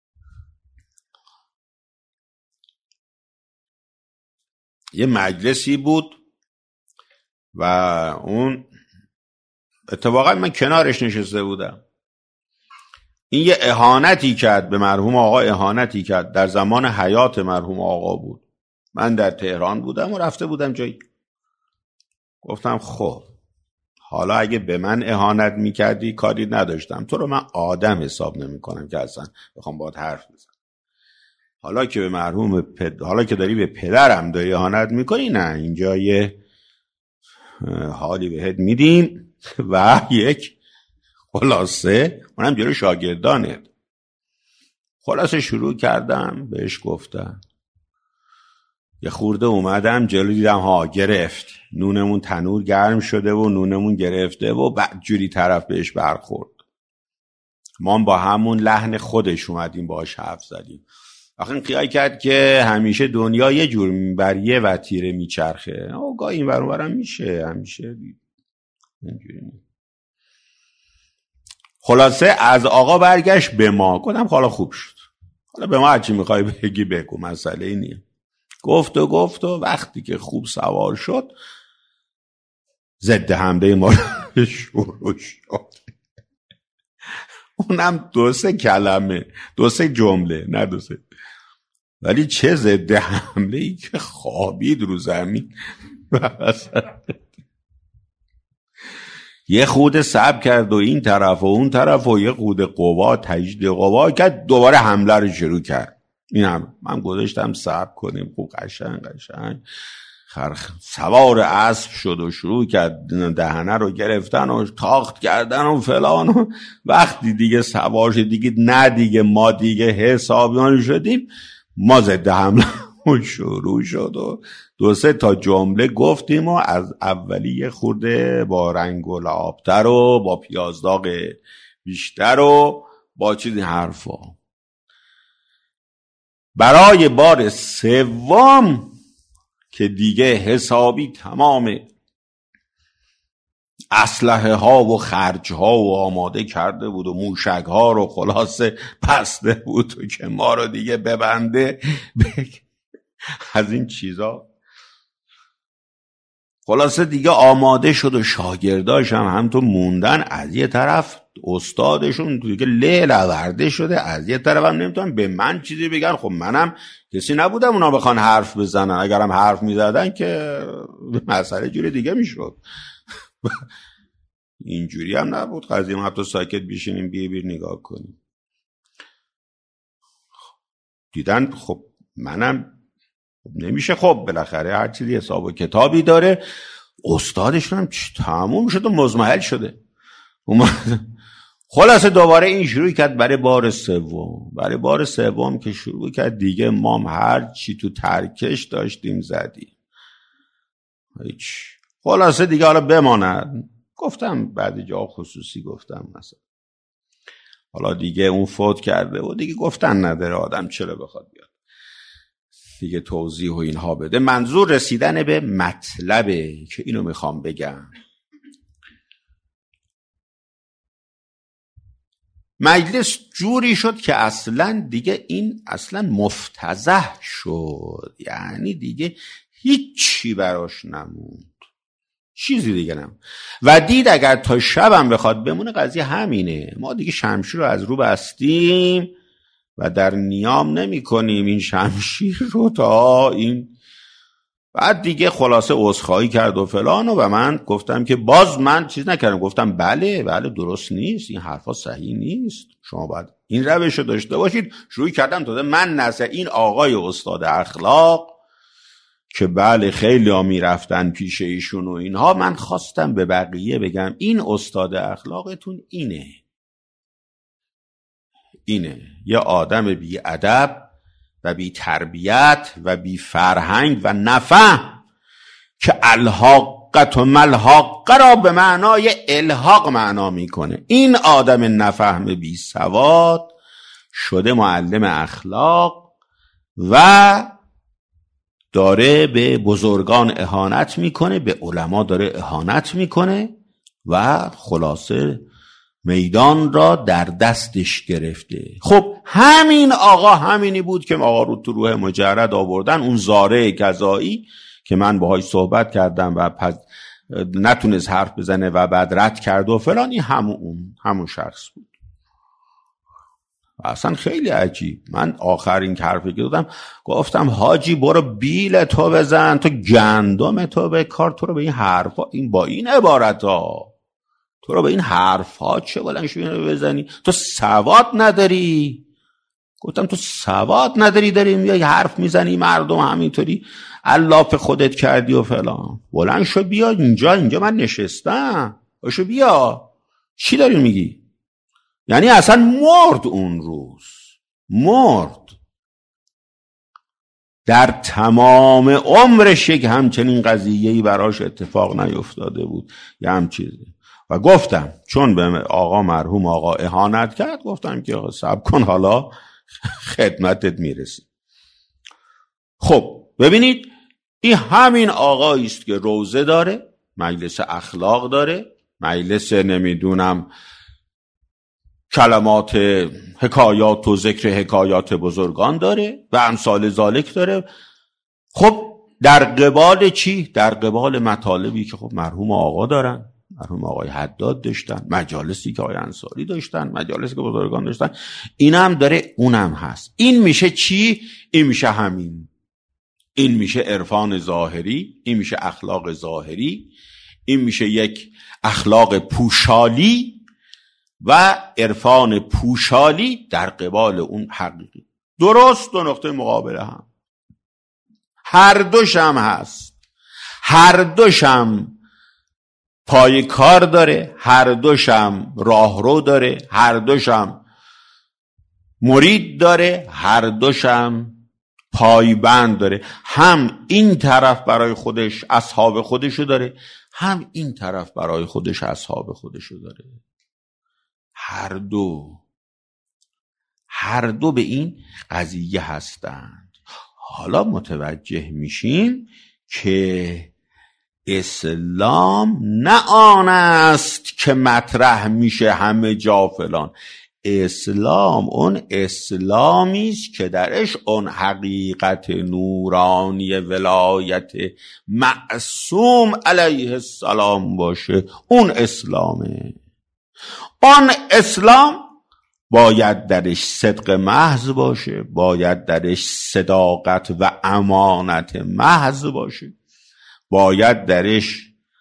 یه مجلسی بود و اون اتفاقا من کنارش نشسته بودم. این یه اهانتی کرد به مرحوم آقا، اهانتی کرد در زمان حیات مرحوم آقا بود. من در تهران بودم و رفته بودم جایی. گفتم خب حالا اگه به من اهانت میکردی کاری نداشتم، تو رو من آدم حساب نمی کنم که اصلا بخوام باهات حرف بزنم. حالا که به مرحوم پد... حالا که داری به پدرم داری اهانت میکنی، نه اینجا یه حالی بهت میدیم و یک خلاصه اونم جلو شاگردانت. خلاصه شروع کردم بهش گفتم، یه خورده اومدم جلو دیدم ها گرفت، نونمون تنور گرم شده و نونمون گرفته و بعد جوری طرف بهش برخورد. ما با همون لحن خودش اومدیم باهاش حرف زدیم. آخه این خیال کرد که همیشه دنیا یه جور بر یه وتیره میچرخه. او گاه این ور اونورم میشه، همیشه اینجوری. خلاصه از آقا برگشت به ما. گفتم حالا خوب شد، حالا به ما هرچی میخوای بگی بگو، مسئله اینیه. گفت و گفت و وقتی که خوب سوار شد ضد حمله ما شروع شد. اونم دو سه کلمه، دو سه جمله، نه دو سه، ولی چه ضد حمله ای که خوابید رو زمین. یه خود صبر کرد و این طرف و اون طرف و یه خود قوا تجدید قوا کرد، دوباره حمله رو شروع کرد. این هم من گذاشتم صبر کنیم، خوب قشنگ قشنگ خرخ سوار اسب شد و شروع کرد دهنه رو گرفتن و تاخت کردن و فلان. و وقتی دیگه سوار شد دیگه نه دیگه ما دیگه حسابیان شدیم، ما ضد حمله شروع شد و دو سه تا جمله گفتیم و از اولی خورده با رنگ و لعابتر و با پیازداغ بیشتر و با چیزی حرفا. برای بار سوم که دیگه حسابی تمام اسلحه ها و خرج ها و آماده کرده بود و موشک ها رو خلاصه بسته بود و که ما رو دیگه ببنده از این چیزا. خلاصه دیگه آماده شد و شاگرداش هم همونطور موندن. از یه طرف استادشون دیگه لیل آورده شده، از یه طرف هم نمیتونن به من چیزی بگن. خب منم کسی نبودم اونا بخوان حرف بزنن، اگرم حرف میزدن که مسئله جوری دیگه میشد. اینجوری هم نبود قضیه، ما حتی ساکت بیشینیم بی بیر نگاه کنیم. دیدن خب منم خب نمیشه، خب بالاخره هر چیزی حساب و کتابی داره. استادش هم تموم شد و مزمحل شده. خلاصه دوباره این شروع کرد برای بار سوم. برای بار سوم که شروع کرد دیگه مام هر چی تو ترکش داشتیم زدیم. هیچ. خلاصه دیگه حالا بماند. گفتم بعد جا خصوصی گفتم مثلا حالا دیگه اون فوت کرده و دیگه گفتن نداره آدم چرا بخواد بیاد دیگه توضیح و اینها بده. منظور رسیدن به مطلبه که اینو میخوام بگم. مجلس جوری شد که اصلا دیگه این اصلا مفتضح شد، یعنی دیگه هیچی براش نموند، چیزی دیگه نموند و دید اگر تا شبم بخواد بمونه قضیه همینه. ما دیگه شمشیر رو از رو بستیم و در نیام نمی کنیم این شمشیر رو تا این. بعد دیگه خلاصه عذرخواهی کرد و فلان و من گفتم که باز من چیز نکردم، گفتم بله بله درست نیست، این حرفا صحیح نیست، شما باید این روش رو داشته باشید. شروع کردم تازه من نزد این آقای استاد اخلاق که بله خیلی ها می رفتن پیش ایشون و اینها، من خواستم به بقیه بگم این استاد اخلاقتون اینه اینه یه آدم بی ادب و بی تربیت و بی فرهنگ و نفهم که الحاقت و ملحاقه را به معنای الحاق معنا میکنه. این آدم نفهم بی سواد شده معلم اخلاق و داره به بزرگان اهانت میکنه، به علما داره اهانت میکنه و خلاصه میدان را در دستش گرفته. خب همین آقا همینی بود که آقا رو تو روح مجرد آوردن، اون زاره گزایی که من باهاش صحبت کردم و پس نتونست حرف بزنه و بعد رد کرد و فلان، این همون اون همون شخص بود. اصلا خیلی عجیب. من آخرین حرفی که دادم گفتم حاجی برو بیل تو بزن، تو گندم تو به کار، تو رو به این حرفا، این با این عبارت ها تو رو به این حرف ها چه بلنشو بزنی؟ تو سواد نداری. گفتم تو سواد نداری داری میای حرف میزنی مردم همینطوری الاف خودت کردی و فلان. بلند شو بیا اینجا، اینجا من نشستم، باشو بیا. چی داری میگی؟ یعنی اصلا مرد اون روز، مرد. در تمام عمرش یک همچنین قضیه‌ای براش اتفاق نیفتاده بود یه هم چیزی. و گفتم چون به آقا مرحوم آقا اهانت کرد گفتم که آقا صبر کن حالا خدمتت میرسی. خب ببینید این همین آقایی است که روزه داره، مجلس اخلاق داره، مجلس نمیدونم کلمات حکایات و ذکر حکایات بزرگان داره و امثال ذالک داره. خب در قبال چی؟ در قبال مطالبی که خب مرحوم آقا دارن، مرحوم آقای حداد داشتن، مجالسی که آقای انصاری داشتن، مجالسی که بزرگان داشتن، اینم داره اونم هست. این میشه چی؟ این میشه همین. این میشه عرفان ظاهری، این میشه اخلاق ظاهری، این میشه یک اخلاق پوشالی و عرفان پوشالی در قبال اون حقیقی. درست دو نقطه مقابل هم، هر دوش هم هست، هر دوش هم پای کار داره، هر دوش هم راهرو داره، هر دوش هم مرید داره، هر دوش هم پایبند داره. هم این طرف برای خودش اصحاب خودشو داره، هم این طرف برای خودش اصحاب خودشو داره. هر دو هر دو به این قضیه هستند. حالا متوجه میشیم که اسلام نه آن است که مطرح میشه همه جا فلان. اسلام اون اسلامی است که درش اون حقیقت نورانی ولایت معصوم علیه السلام باشه. اون اسلامه. اون اسلام باید درش صدق محض باشه، باید درش صداقت و امانت محض باشه، باید درش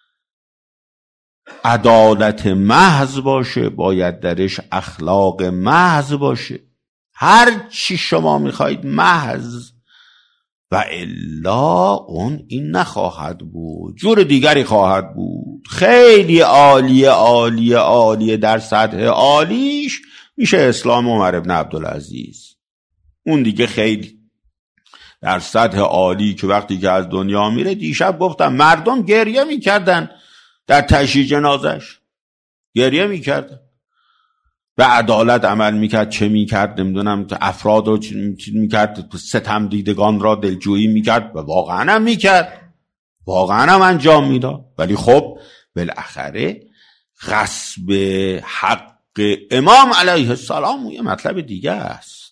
عدالت محض باشه، باید درش اخلاق محض باشه. هر چی شما میخواید محض و الا اون این نخواهد بود، جور دیگری خواهد بود. خیلی عالیه عالیه عالیه، در سطح عالیش میشه اسلام عمر ابن عبدالعزیز. اون دیگه خیلی در سطح عالی که وقتی که از دنیا میره، دیشب گفتم مردم گریه میکردن در تشییع جنازش، گریه میکردن. به عدالت عمل میکرد، چه میکرد نمیدونم، افراد رو چه میکرد، ستم دیدگان را دلجویی میکرد و واقعا هم میکرد، واقعا هم انجام میداد. ولی خب بالاخره غصب حق امام علیه السلام یه مطلب دیگه است.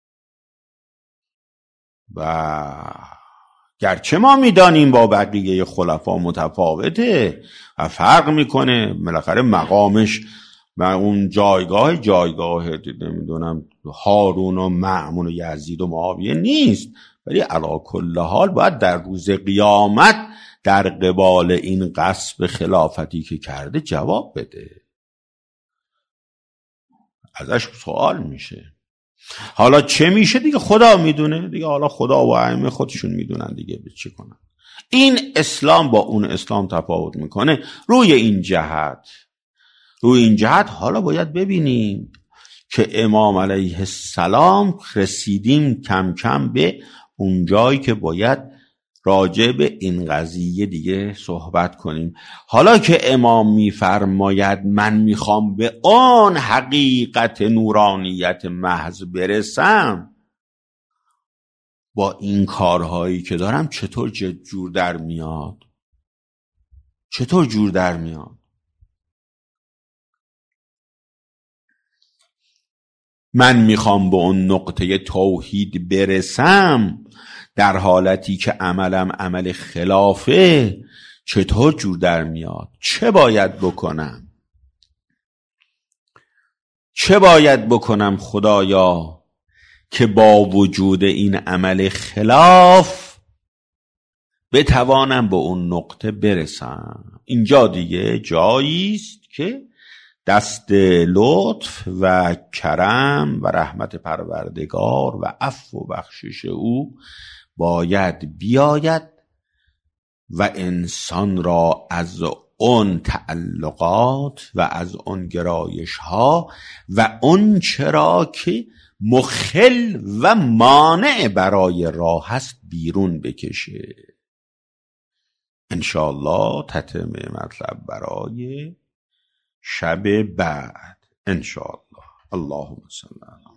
و گرچه ما میدانیم با بقیه خلفا متفاوته و فرق میکنه، بالاخره مقامش و اون جایگاه جایگاه نمیدونم هارون و مأمون و یزید و معاویه نیست، ولی علی کل حال باید در روز قیامت در قبال این غصب خلافتی که کرده جواب بده، ازش سوال میشه. حالا چه میشه دیگه خدا میدونه دیگه، حالا خدا و ائمه خودشون میدونن دیگه به چه کنن. این اسلام با اون اسلام تفاوت میکنه روی این جهت. روی این جهت حالا باید ببینیم که امام علیه السلام رسیدیم کم کم به اون جایی که باید راجع به این قضیه دیگه صحبت کنیم. حالا که امام میفرماید من میخوام به آن حقیقت نورانیت محض برسم، با این کارهایی که دارم چطور جور در میاد؟ چطور جور در میاد؟ من میخوام به اون نقطه توحید برسم در حالتی که عملم عمل خلافه، چطور جور در میاد؟ چه باید بکنم؟ چه باید بکنم خدایا که با وجود این عمل خلاف بتوانم به اون نقطه برسم؟ اینجا دیگه جایی است که دست لطف و کرم و رحمت پروردگار و عفو و بخشش او باید بیاید و انسان را از اون تعلقات و از اون گرایش ها و اون چرا که مخل و مانع برای راه هست بیرون بکشه. انشاءالله تتمه مطلب برای شب بعد انشاءالله. اللهم صل علی